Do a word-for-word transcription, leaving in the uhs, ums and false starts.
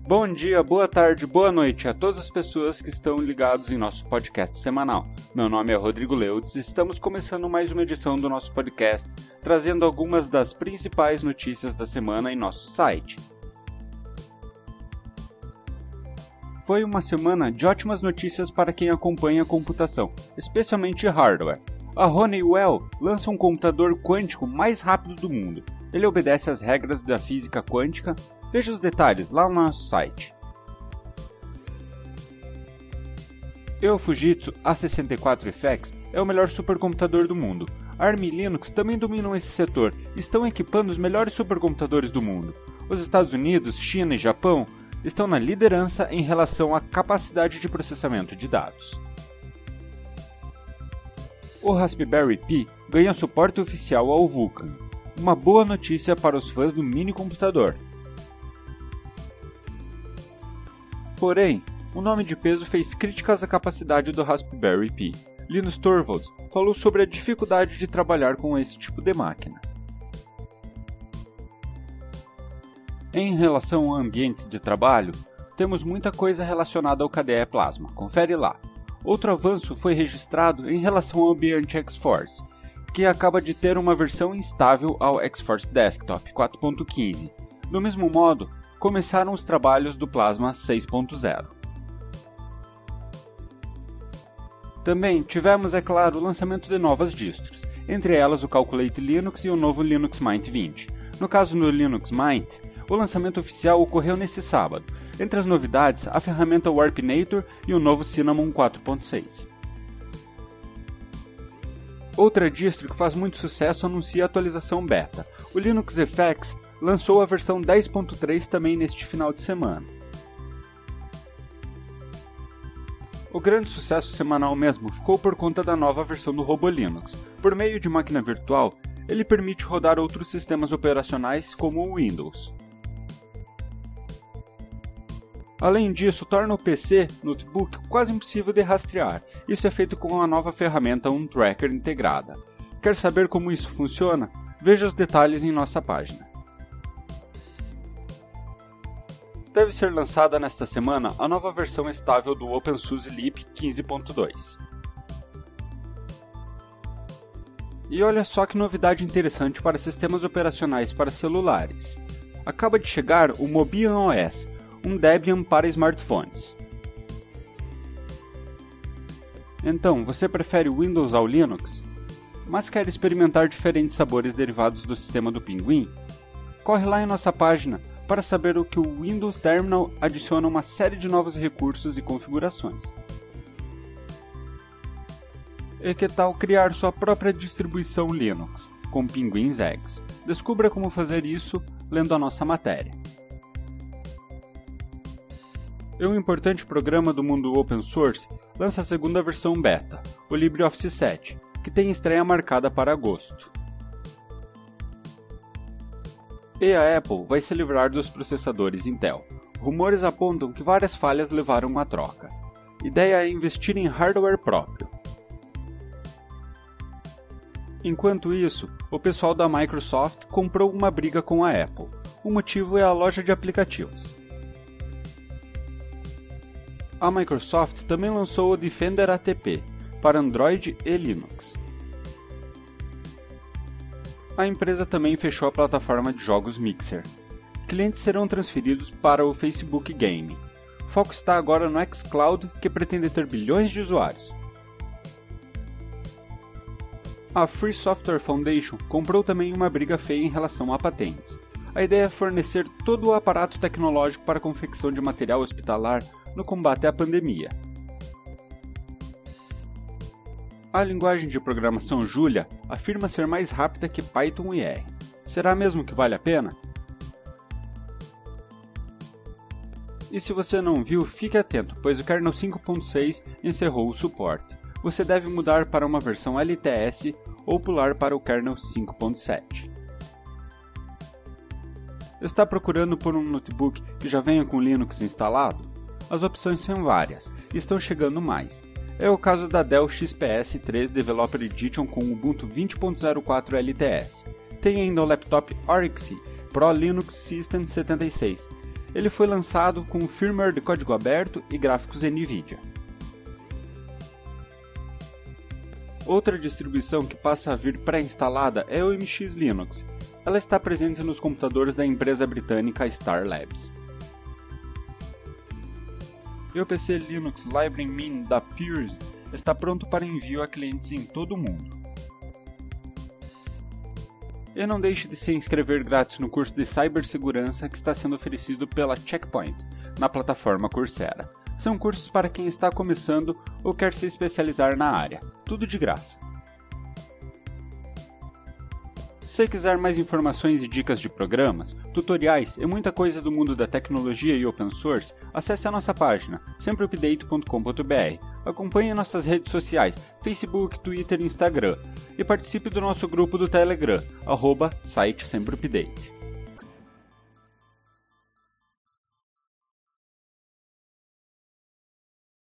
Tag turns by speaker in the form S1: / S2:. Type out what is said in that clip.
S1: Bom dia, boa tarde, boa noite a todas as pessoas que estão ligados em nosso podcast semanal. Meu nome é Rodrigo Leudes e estamos começando mais uma edição do nosso podcast, trazendo algumas das principais notícias da semana em nosso site. Foi uma semana de ótimas notícias para quem acompanha a computação, especialmente hardware. A Honeywell lança um computador quântico mais rápido do mundo. Ele obedece às regras da física quântica. Veja os detalhes lá no nosso site. E o Fujitsu A sessenta e quatro F X é o melhor supercomputador do mundo. A ARM e Linux também dominam esse setor e estão equipando os melhores supercomputadores do mundo. Os Estados Unidos, China e Japão estão na liderança em relação à capacidade de processamento de dados. O Raspberry Pi ganha suporte oficial ao Vulkan. Uma boa notícia para os fãs do mini computador. Porém, o nome de peso fez críticas à capacidade do Raspberry Pi. Linus Torvalds falou sobre a dificuldade de trabalhar com esse tipo de máquina. Em relação a ambientes de trabalho, temos muita coisa relacionada ao K D E Plasma, confere lá. Outro avanço foi registrado em relação ao ambiente X-Force, que acaba de ter uma versão instável ao X-Force Desktop quatro ponto quinze. Do mesmo modo, começaram os trabalhos do Plasma seis ponto zero. Também tivemos, é claro, o lançamento de novas distros, entre elas o Calculate Linux e o novo Linux Mint vinte. No caso do Linux Mint, o lançamento oficial ocorreu nesse sábado. Entre as novidades, a ferramenta Warpinator e o novo Cinnamon quatro ponto seis. Outra distro que faz muito sucesso anuncia a atualização beta. O Linux F X lançou a versão dez ponto três também neste final de semana. O grande sucesso semanal mesmo ficou por conta da nova versão do Robo Linux. Por meio de máquina virtual, ele permite rodar outros sistemas operacionais como o Windows. Além disso, torna o P C, notebook, quase impossível de rastrear. Isso é feito com a nova ferramenta UnTracker integrada. Quer saber como isso funciona? Veja os detalhes em nossa página. Deve ser lançada nesta semana a nova versão estável do OpenSUSE Leap quinze ponto dois. E olha só que novidade interessante para sistemas operacionais para celulares. Acaba de chegar o Mobian O S, um Debian para smartphones. Então, você prefere o Windows ao Linux? Mas quer experimentar diferentes sabores derivados do sistema do Pinguim? Corre lá em nossa página para saber o que o Windows Terminal adiciona uma série de novos recursos e configurações. E que tal criar sua própria distribuição Linux, com Pinguins Eggs? Descubra como fazer isso lendo a nossa matéria. E um importante programa do mundo open source lança a segunda versão beta, o LibreOffice sete, que tem estreia marcada para agosto. E a Apple vai se livrar dos processadores Intel. Rumores apontam que várias falhas levaram à troca. Ideia é investir em hardware próprio. Enquanto isso, o pessoal da Microsoft comprou uma briga com a Apple. O motivo é a loja de aplicativos. A Microsoft também lançou o Defender A T P para Android e Linux. A empresa também fechou a plataforma de jogos Mixer. Clientes serão transferidos para o Facebook Gaming. O foco está agora no xCloud, que pretende ter bilhões de usuários. A Free Software Foundation comprou também uma briga feia em relação a patentes. A ideia é fornecer todo o aparato tecnológico para a confecção de material hospitalar no combate à pandemia. A linguagem de programação Julia afirma ser mais rápida que Python e R. Será mesmo que vale a pena? E se você não viu, fique atento, pois o kernel cinco ponto seis encerrou o suporte. Você deve mudar para uma versão L T S ou pular para o kernel cinco ponto sete. Está procurando por um notebook que já venha com Linux instalado? As opções são várias, e estão chegando mais. É o caso da Dell X P S três Developer Edition com Ubuntu vinte ponto zero quatro L T S. Tem ainda o laptop Oryx Pro Linux System setenta e seis, Ele foi lançado com firmware de código aberto e gráficos NVIDIA. Outra distribuição que passa a vir pré-instalada é o M X Linux. Ela está presente nos computadores da empresa britânica Star Labs. E o P C Linux Library Min da Pure está pronto para envio a clientes em todo o mundo. E não deixe de se inscrever grátis no curso de cibersegurança que está sendo oferecido pela Checkpoint, na plataforma Coursera. São cursos para quem está começando ou quer se especializar na área, tudo de graça. Se você quiser mais informações e dicas de programas, tutoriais e muita coisa do mundo da tecnologia e open source, acesse a nossa página, sempre update ponto com ponto b r. Acompanhe nossas redes sociais, Facebook, Twitter e Instagram, e participe do nosso grupo do Telegram, arroba site sempre update.